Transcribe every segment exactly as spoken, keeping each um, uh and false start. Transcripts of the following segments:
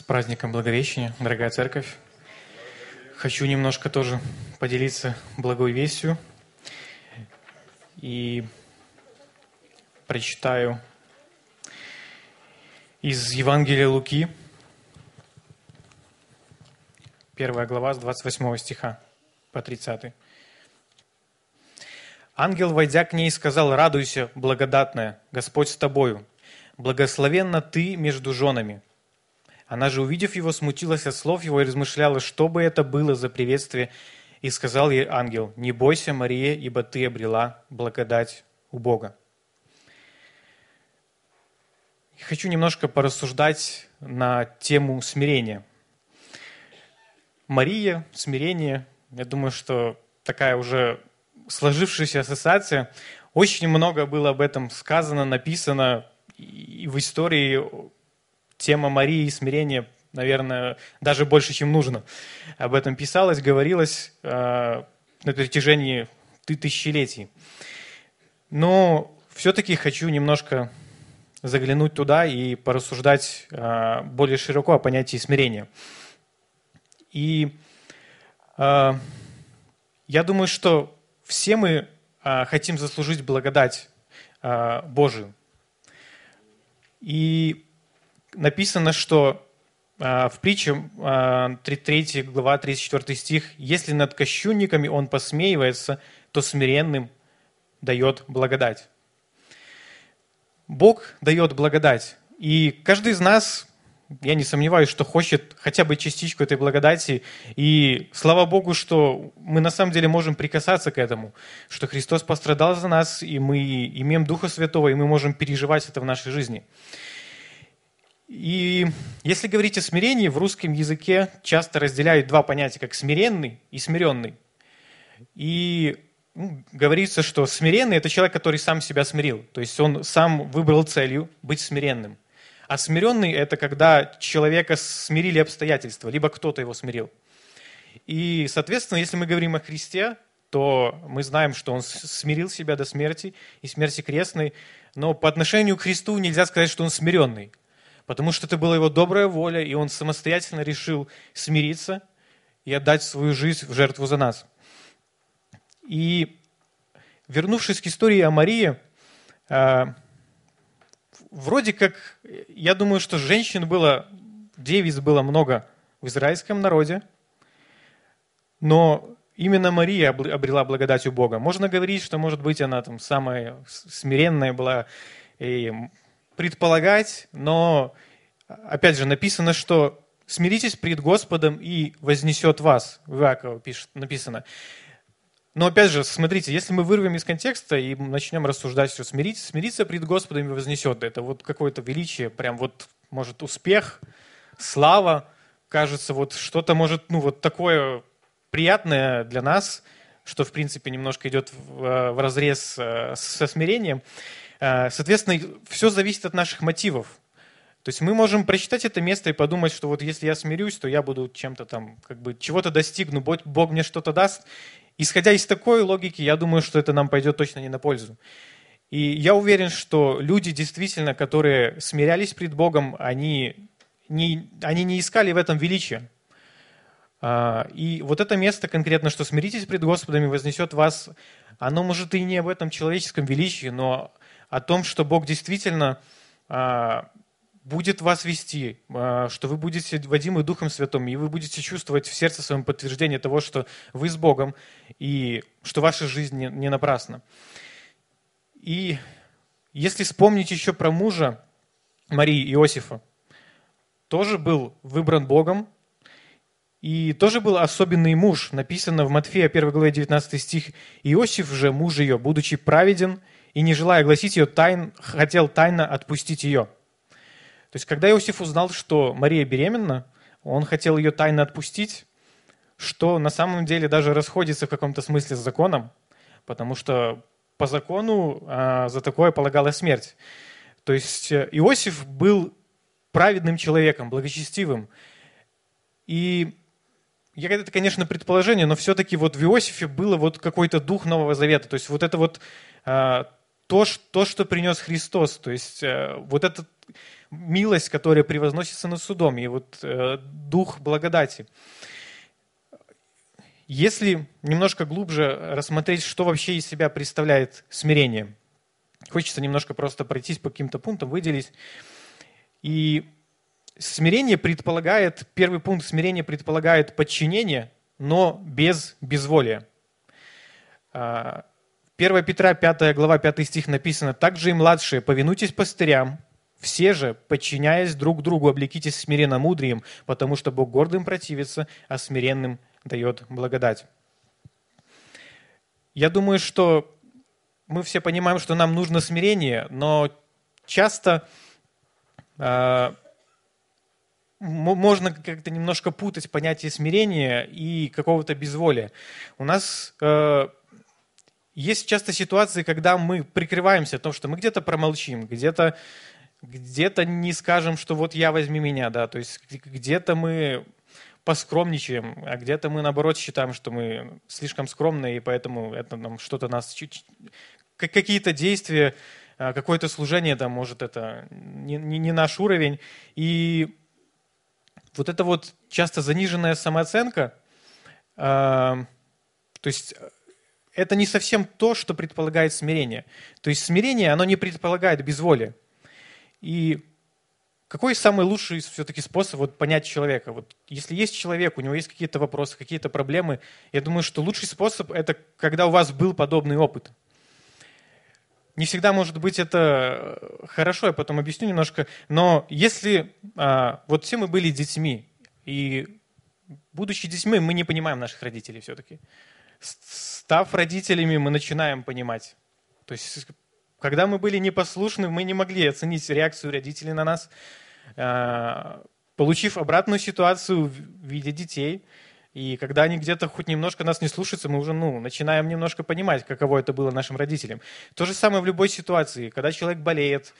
С праздником Благовещения, дорогая церковь. Хочу немножко тоже поделиться благой вестью и прочитаю из Евангелия Луки, первая глава с двадцать восьмого стиха по тридцатый. «Ангел, войдя к ней, сказал: радуйся, благодатная, Господь с тобою, благословенна ты между женами. Она же, увидев его, смутилась от слов его и размышляла, что бы это было за приветствие. И сказал ей ангел: не бойся, Мария, ибо ты обрела благодать у Бога». Хочу немножко порассуждать на тему смирения. Мария, смирение, я думаю, что такая уже сложившаяся ассоциация. Очень много было об этом сказано, написано, и в истории тема Марии и смирения, наверное, даже больше, чем нужно. Об этом писалось, говорилось э, на протяжении тысячелетий. Но все-таки хочу немножко заглянуть туда и порассуждать э, более широко о понятии смирения. И э, я думаю, что все мы э, хотим заслужить благодать э, Божию. И написано, что э, в притче э, третья глава, тридцать четвёртый стих: «Если над кощунниками он посмеивается, то смиренным дает благодать». Бог дает благодать. И каждый из нас, я не сомневаюсь, что хочет хотя бы частичку этой благодати. И слава Богу, что мы на самом деле можем прикасаться к этому, что Христос пострадал за нас, и мы имеем Духа Святого, и мы можем переживать это в нашей жизни. И если говорить о смирении, в русском языке часто разделяют два понятия, как смиренный и смиренный. И ну, говорится, что смиренный – это человек, который сам себя смирил. То есть он сам выбрал целью быть смиренным. А смиренный – это когда человека смирили обстоятельства, либо кто-то его смирил. И, соответственно, если мы говорим о Христе, то мы знаем, что он смирил себя до смерти и смерти крестной. Но по отношению к Христу нельзя сказать, что он смиренный. Потому что это была его добрая воля, и он самостоятельно решил смириться и отдать свою жизнь в жертву за нас. И вернувшись к истории о Марии, вроде как, я думаю, что женщин было, девиц было много в израильском народе, но именно Мария обрела благодать у Бога. Можно говорить, что, может быть, она там самая смиренная была, и предполагать, но, опять же, написано, что «смиритесь пред Господом, и вознесет вас». В Иакова пишет, написано. Но, опять же, смотрите, если мы вырвем из контекста и начнем рассуждать, что смириться, смириться пред Господом и вознесет, это вот какое-то величие, прям вот, может, успех, слава, кажется, вот что-то, может, ну, вот такое приятное для нас, что, в принципе, немножко идет в разрез со смирением. Соответственно, все зависит от наших мотивов. То есть мы можем прочитать это место и подумать, что вот если я смирюсь, то я буду чем-то там, как бы, чего-то достигну, Бог мне что-то даст. Исходя из такой логики, я думаю, что это нам пойдет точно не на пользу. И я уверен, что люди, действительно, которые смирялись пред Богом, они не, они не искали в этом величия. И вот это место конкретно, что «смиритесь пред Господом, и вознесет вас», оно может и не об этом человеческом величии, но о том, что Бог действительно будет вас вести, что вы будете водимы Духом Святым, и вы будете чувствовать в сердце своем подтверждение того, что вы с Богом, и что ваша жизнь не, не напрасна. И если вспомнить еще про мужа Марии, Иосифа, тоже был выбран Богом, и тоже был особенный муж. Написано в Матфея первой главе девятнадцатый стих: «Иосиф же, муж ее, будучи праведен, и не желая гласить ее тайн, хотел тайно отпустить ее». То есть, когда Иосиф узнал, что Мария беременна, он хотел ее тайно отпустить, что на самом деле даже расходится в каком-то смысле с законом, потому что по закону а, за такое полагалась смерть. То есть Иосиф был праведным человеком, благочестивым. И это, конечно, предположение, но все-таки вот в Иосифе было вот какой-то дух Нового Завета. То есть вот это вот а, то, то, что принес Христос. То есть а, вот этот милость, которая превозносится над судом, и вот э, дух благодати. Если немножко глубже рассмотреть, что вообще из себя представляет смирение, хочется немножко просто пройтись по каким-то пунктам, выделить. И смирение предполагает, первый пункт смирения предполагает подчинение, но без безволия. первое Петра, пятая глава, пятый стих написано: «Также и младшие, повинуйтесь пастырям, все же, подчиняясь друг другу, облекитесь смиренно-мудрием, потому что Бог гордым противится, а смиренным дает благодать». Я думаю, что мы все понимаем, что нам нужно смирение, но часто э, можно как-то немножко путать понятие смирения и какого-то безволия. У нас э, есть часто ситуации, когда мы прикрываемся том, что мы где-то промолчим, где-то где-то не скажем, что вот я, возьми меня, да, то есть где-то мы поскромничаем, а где-то мы, наоборот, считаем, что мы слишком скромные, и поэтому это нам что-то нас... Какие-то действия, какое-то служение, там, может, это не, не, не наш уровень. И вот это вот часто заниженная самооценка, э, то есть это не совсем то, что предполагает смирение. То есть смирение, оно не предполагает безволие. И какой самый лучший все-таки способ вот понять человека? Вот если есть человек, у него есть какие-то вопросы, какие-то проблемы, я думаю, что лучший способ – это когда у вас был подобный опыт. Не всегда, может быть, это хорошо, я потом объясню немножко, но если а, вот все мы были детьми, и будучи детьми, мы не понимаем наших родителей все-таки. Став родителями, мы начинаем понимать. То есть, когда мы были непослушны, мы не могли оценить реакцию родителей на нас. А, получив обратную ситуацию в виде детей, и когда они где-то хоть немножко нас не слушаются, мы уже ну, начинаем немножко понимать, каково это было нашим родителям. То же самое в любой ситуации, когда человек болеет.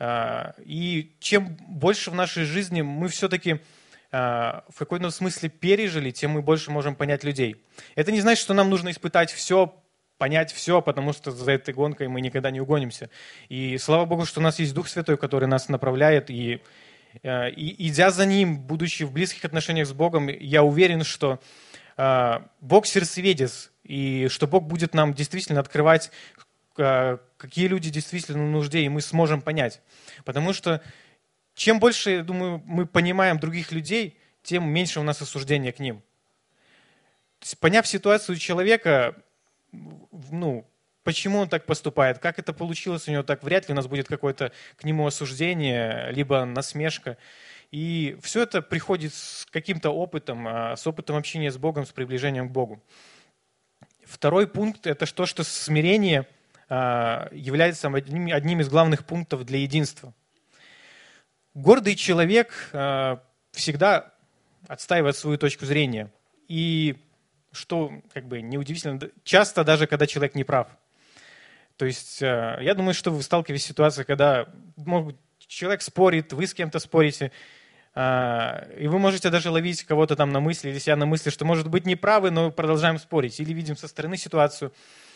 И чем больше в нашей жизни мы все-таки в каком-то смысле пережили, тем мы больше можем понять людей. Это не значит, что нам нужно испытать все, понять все, потому что за этой гонкой мы никогда не угонимся. И слава Богу, что у нас есть Дух Святой, который нас направляет, и И, идя за Ним, будучи в близких отношениях с Богом, я уверен, что э, Бог сердцеведец, и что Бог будет нам действительно открывать, э, какие люди действительно в нужде, и мы сможем понять. Потому что чем больше, я думаю, мы понимаем других людей, тем меньше у нас осуждения к ним. То есть, поняв ситуацию человека, ну, почему он так поступает, как это получилось у него так, вряд ли у нас будет какое-то к нему осуждение, либо насмешка. И все это приходит с каким-то опытом, с опытом общения с Богом, с приближением к Богу. Второй пункт – это то, что смирение является одним, одним из главных пунктов для единства. Гордый человек всегда отстаивает свою точку зрения. И что, как бы, неудивительно, часто даже когда человек не прав. То есть я думаю, что вы сталкиваетесь с ситуацией, когда человек спорит, вы с кем-то спорите, и вы можете даже ловить кого-то там на мысли или себя на мысли, что, может быть, неправы, но продолжаем спорить. Или видим со стороны ситуацию.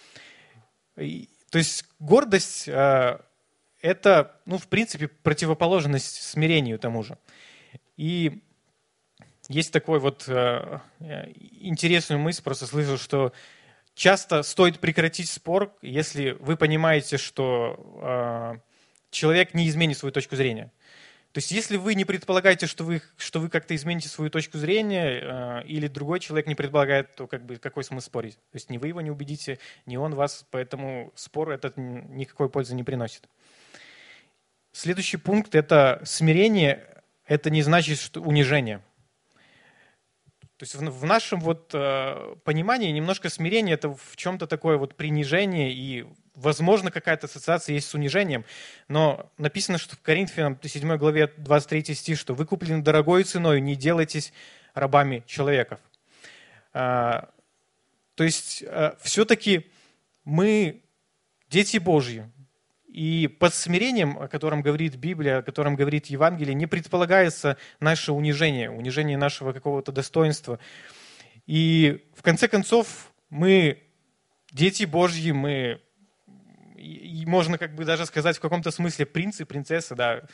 То есть гордость – это, ну, в принципе, противоположность смирению тому же. И есть такой вот интересную мысль, просто слышал, что часто стоит прекратить спор, если вы понимаете, что э, человек не изменит свою точку зрения. То есть если вы не предполагаете, что вы, что вы как-то измените свою точку зрения, э, или другой человек не предполагает, то как бы, какой смысл спорить? То есть ни вы его не убедите, ни он вас, поэтому спор этот никакой пользы не приносит. Следующий пункт – это смирение, это не значит, что унижение. То есть в нашем вот э, понимании немножко смирение – это в чем-то такое вот принижение, и, возможно, какая-то ассоциация есть с унижением, но написано, что в Коринфянам седьмой главе двадцать третий стих, что «Вы куплены дорогой ценой, не делайтесь рабами человеков». Э, то есть э, все-таки мы дети Божьи, и под смирением, о котором говорит Библия, о котором говорит Евангелие, не предполагается наше унижение, унижение нашего какого-то достоинства. И в конце концов мы дети Божьи, мы, и можно как бы даже сказать в каком-то смысле принцы, принцессы, да,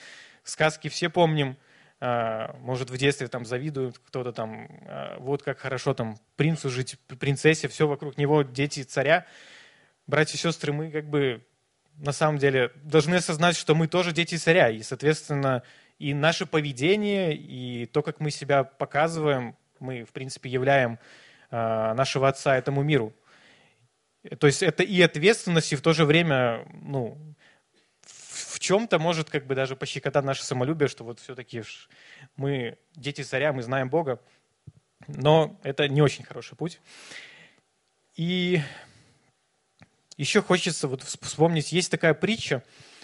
сказки все помним. Может, в детстве там завидуют кто-то там, вот как хорошо там принцу жить, принцессе, все вокруг него, дети царя. Братья и сестры, мы как бы на самом деле должны осознать, что мы тоже дети царя, и, соответственно, и наше поведение, и то, как мы себя показываем, мы, в принципе, являем нашего Отца этому миру. То есть это и ответственность, и в то же время, ну, в чем-то может как бы даже пощекотать наше самолюбие, что вот все-таки мы дети царя, мы знаем Бога, но это не очень хороший путь. И еще хочется вот вспомнить, есть такая притча.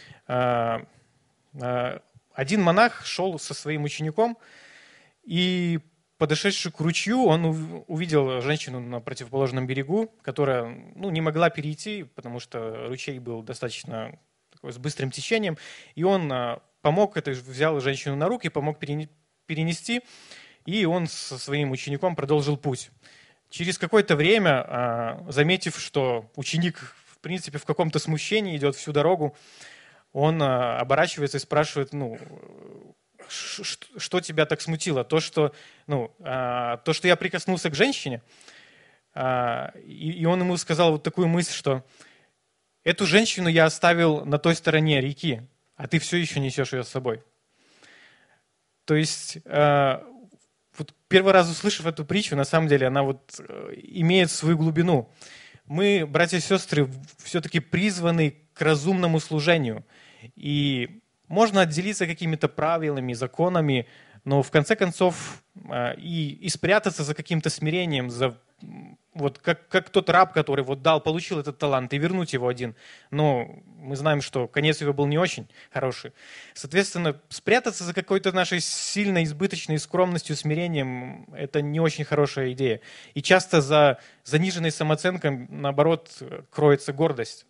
Один монах шел со своим учеником, и подошедший к ручью, он увидел женщину на противоположном берегу, которая, ну, не могла перейти, потому что ручей был достаточно такой, с быстрым течением. И он помог, это, взял женщину на руки, помог перенести, и он со своим учеником продолжил путь. Через какое-то время, заметив, что ученик, в принципе, в каком-то смущении идет всю дорогу, он оборачивается и спрашивает, ну, что тебя так смутило? То, что, ну, то, что я прикоснулся к женщине, и он ему сказал вот такую мысль, что эту женщину я оставил на той стороне реки, а ты все еще несешь ее с собой. То есть, вот первый раз услышав эту притчу, на самом деле она вот имеет свою глубину. Мы, братья и сестры, все-таки призваны к разумному служению. И можно отделиться какими-то правилами, законами, но в конце концов и, и спрятаться за каким-то смирением, за, вот как, как тот раб, который вот дал, получил этот талант, и вернуть его один. Но мы знаем, что конец его был не очень хороший. Соответственно, спрятаться за какой-то нашей сильной, избыточной скромностью, смирением – это не очень хорошая идея. И часто за заниженной самооценкой, наоборот, кроется гордость.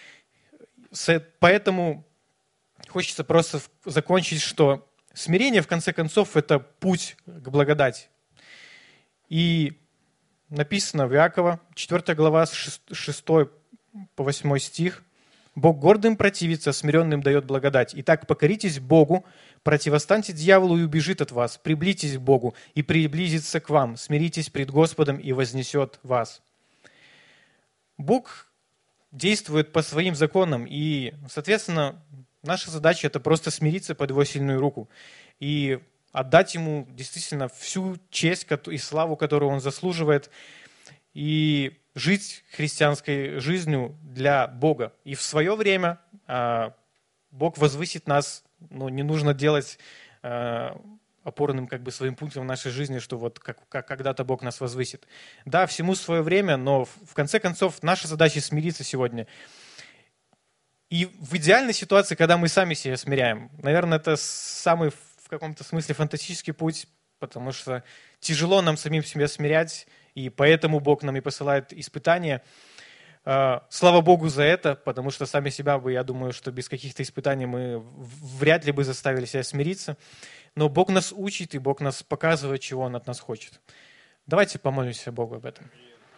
Поэтому хочется просто закончить, что смирение, в конце концов, это путь к благодати. И написано в Иакова, четвёртая глава, с шестого по восьмой стих. «Бог гордым противится, смиренным дает благодать. Итак, покоритесь Богу, противостаньте дьяволу и убежит от вас. Приблизитесь к Богу и приблизится к вам. Смиритесь пред Господом и вознесет вас». Бог действует по своим законам, и, соответственно, наша задача – это просто смириться под Его сильную руку и отдать Ему действительно всю честь и славу, которую Он заслуживает, и жить христианской жизнью для Бога. И в свое время Бог возвысит нас, но не нужно делать опорным как бы своим пунктом в нашей жизни, что вот как, как когда-то Бог нас возвысит. Да, всему свое время, но в конце концов наша задача смириться сегодня. И в идеальной ситуации, когда мы сами себя смиряем, наверное, это самый в каком-то смысле фантастический путь, потому что тяжело нам самим себя смирять, и поэтому Бог нам и посылает испытания. Слава Богу за это, потому что сами себя бы, я думаю, что без каких-то испытаний мы вряд ли бы заставили себя смириться. Но Бог нас учит, и Бог нас показывает, чего Он от нас хочет. Давайте помолимся Богу об этом.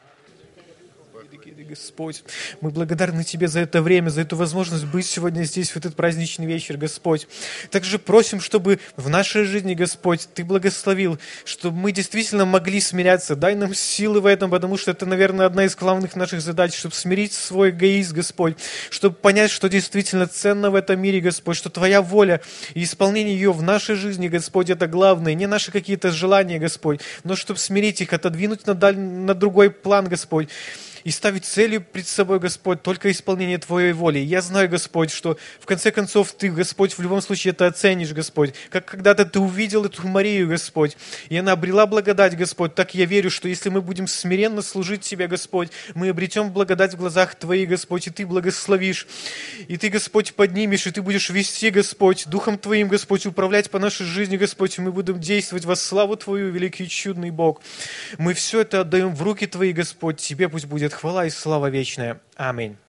Господь, мы благодарны Тебе за это время, за эту возможность быть сегодня здесь, в этот праздничный вечер, Господь. Также просим, чтобы в нашей жизни, Господь, Ты благословил, чтобы мы действительно могли смиряться. Дай нам силы в этом, потому что это, наверное, одна из главных наших задач, чтобы смирить свой эгоизм, Господь, чтобы понять, что действительно ценно в этом мире, Господь, что Твоя воля и исполнение ее в нашей жизни, Господь, это главное, не наши какие-то желания, Господь, но чтобы смирить их, отодвинуть на, даль... на другой план, Господь, и ставить целью пред собой, Господь, только исполнение Твоей воли. Я знаю, Господь, что в конце концов Ты, Господь, в любом случае это оценишь, Господь. Как когда-то Ты увидел эту Марию, Господь, и она обрела благодать, Господь, так я верю, что если мы будем смиренно служить Тебе, Господь, мы обретем благодать в глазах Твоих, Господь, и Ты благословишь. И Ты, Господь, поднимешь, и Ты будешь вести, Господь, Духом Твоим, Господь, управлять по нашей жизни, Господь, и мы будем действовать во славу Твою, великий и чудный Бог. Мы все это отдаем в руки Твои, Господь, Тебе пусть будет хвала и слава вечная. Аминь.